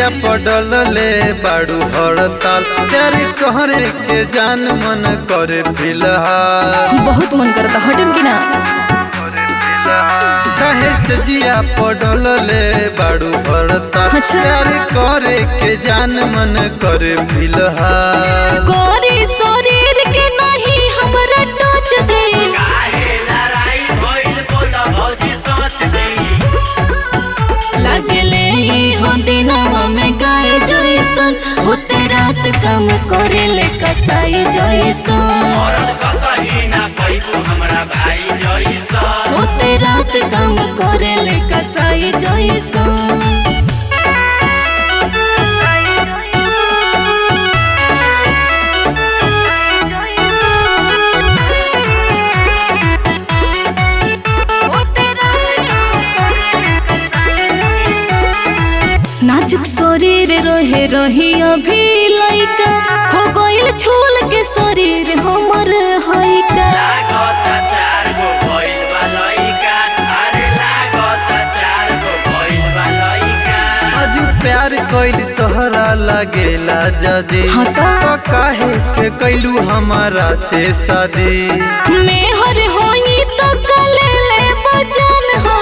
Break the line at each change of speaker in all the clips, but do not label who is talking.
जिया पडल ले बाड़ू हड़ताल प्यार कहरे के जान मन करे फिलहाल
बहुत मन करता हटम की ना
कहे से जिया पडल ले बाड़ू हड़ताल
अच्छा।
प्यार करे के जान मन करे फिलहाल
कोरी शरीर के नहीं हमरा टच दे लगले हो दिनवा में गाय जैसन होते रात काम करे ले कसाई जैसन होते रात काम करे ले कसाई जैसन नाजुक शरीर रहे रही अभी लइका हो गइल छूल के शरीर हमर हइका
आज प्यार कइल तोहरा लागेला जदी
हाँ
तो काहे के कैलू हमारा से शादी
मेहर होई तो कले ले बचन हो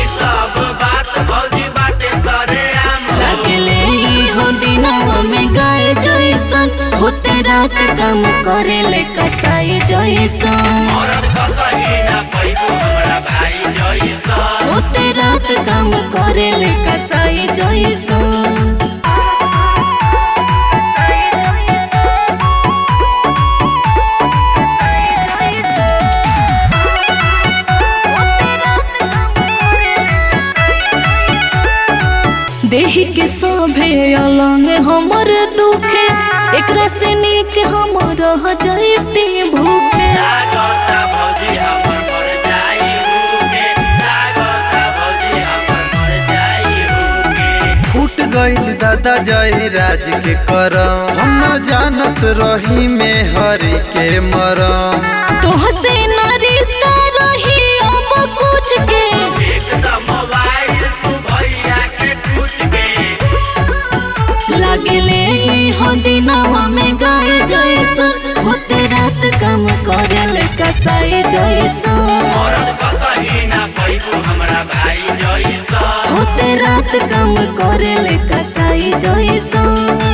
लगले हो दिनवा में गाय जैसन होते रात काम करे ले कसाई जैसन होते रात काम करे ले कसाई जैसन देही के सभे अलंग हमर दुखे एकरा से नीक हम रह जाइते भूखे
फूट गइल दादा जय राज के करम हम न जानत रही में हरि के मरम
तोह से ना रिश्ता रही अब कुछ के लगले हो दिनवा में गाय जैसन होते रात काम करे कसाई जैसन होते रात काम करे कसाई जैसन।